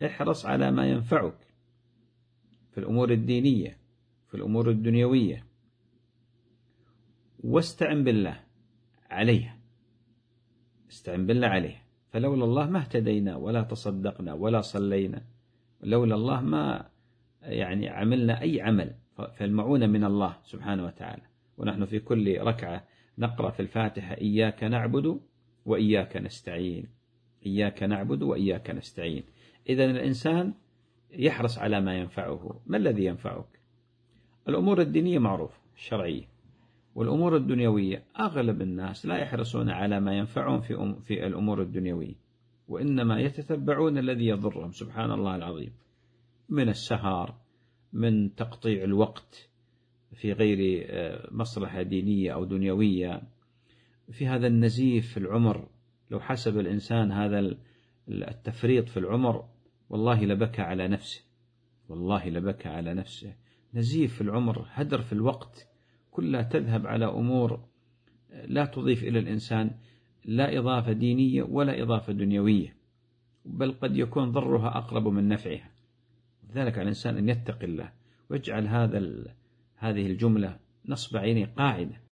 احرص على ما ينفعك في الأمور الدينية، في الأمور الدنيوية، واستعن بالله عليها، استعن بالله عليها. فلولا الله ما اهتدينا ولا تصدقنا ولا صلينا، لولا الله ما عملنا أي عمل. فالمعونة من الله سبحانه وتعالى. ونحن في كل ركعة نقرأ في الفاتحة إياك نعبد وإياك نستعين، إياك نعبد وإياك نستعين. إذن الإنسان يحرص على ما ينفعه. ما الذي ينفعك؟ الأمور الدينية معروف الشرعية، والأمور الدنيوية أغلب الناس لا يحرصون على ما ينفعهم في الأمور الدنيوية، وإنما يتتبعون الذي يضرهم. سبحان الله العظيم، من السهر، من تقطيع الوقت في غير مصلحة دينية أو دنيوية، في هذا النزيف في العمر. لو حسب الإنسان هذا التفريط في العمر والله لبكى على نفسه، والله لبكى على نفسه. نزيف في العمر، هدر في الوقت، كلها تذهب على أمور لا تضيف إلى الإنسان لا إضافة دينية ولا إضافة دنيوية، بل قد يكون ضرها أقرب من نفعها. لذلك على الإنسان أن يتقي الله ويجعل هذه الجملة نصب عينه قاعدة.